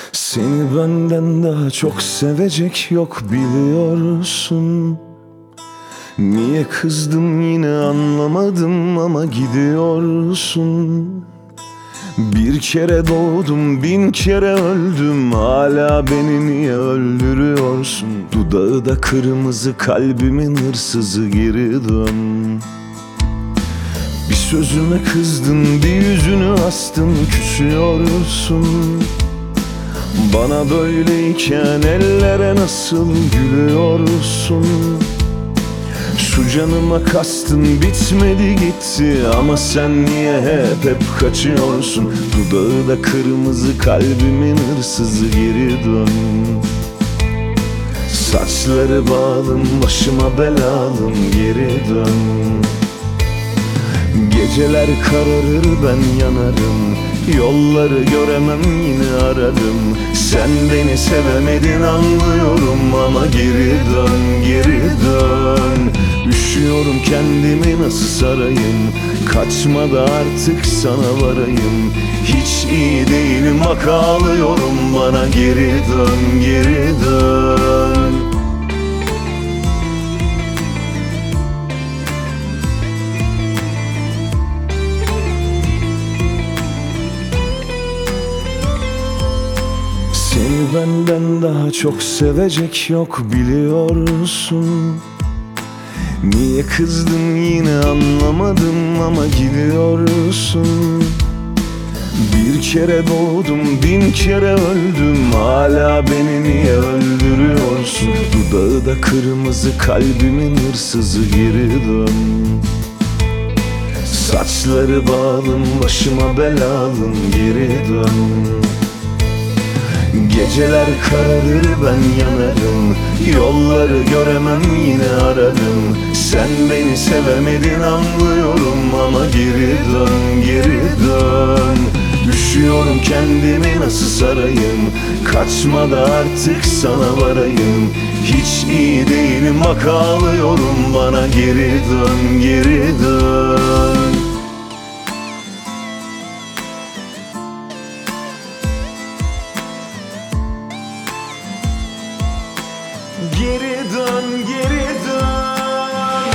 Seni benden daha çok sevecek yok biliyorsun. Niye kızdım yine anlamadım ama gidiyorsun. Bir kere doğdum, bin kere öldüm, hala beni niye öldürüyorsun? Dudağı da kırmızı, kalbimin hırsızı, geri dön. Bir sözüme kızdın, bir yüzünü astın, küsüyorsun. Bana böyleyken ellere nasıl gülüyorsun? Şu canıma kastın bitmedi gitti, ama sen niye hep kaçıyorsun? Dudağı da kırmızı, kalbimin hırsızı, geri dön. Saçları bağlım, başıma belalım, geri dön. Geceler kararır, ben yanarım, yolları göremem, yine ararım. Sen beni sevemedin anlıyorum, ama geri dön, geri dön. Üşüyorum, kendimi nasıl sarayım? Kaçma da artık sana varayım. Hiç iyi değilim, bak ağlıyorum, bana geri dön, geri dön. Seni benden daha çok sevecek yok biliyorsun. Niye kızdın yine anlamadım ama gidiyorsun. Bir kere doğdum, bin kere öldüm, hala beni niye öldürüyorsun? Dudağı da kırmızı, kalbimin hırsızı, geri dön. Saçları bağlım, başıma belalım, geri dön. Geceler kararır, ben yanarım, yolları göremem, yine ararım. Sen beni sevemedin anlıyorum, ama geri dön, geri dön. Üşüyorum, kendimi nasıl sarayım? Kaçma da artık sana varayım. Hiç iyi değilim, bak ağlıyorum, bana geri dön, geri dön. Geri dön, geri dön.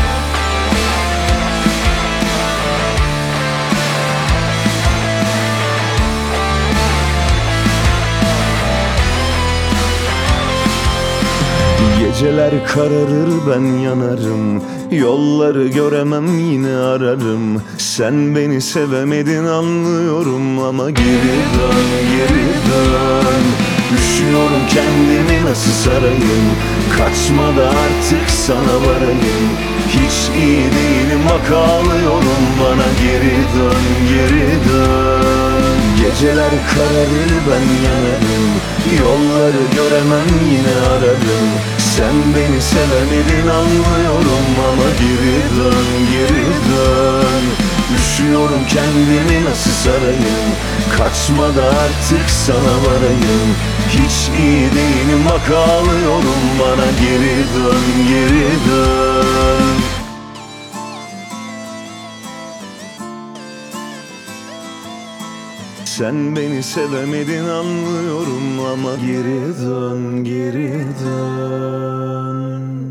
Geceler kararır, ben yanarım, yolları göremem, yine ararım. Sen beni sevemedin anlıyorum, ama geri dön, geri dön. Üşüyorum, kendimi nasıl sarayım? Kaçma da artık sana varayım. Hiç iyi değilim, bak ağlıyorum, bana geri dön, geri dön. Geceler kararır, ben yanarım, yolları göremem, yine ararım. Sen beni sevemedin anlıyorum, ama geri dön, geri dön. Üşüyorum, kendimi nasıl sarayım? Kaçma da artık sana varayım. Hiç iyi değilim, bak ağlıyorum, bana geri dön, geri dön. Sen beni sevemedin anlıyorum, ama geri dön, geri dön.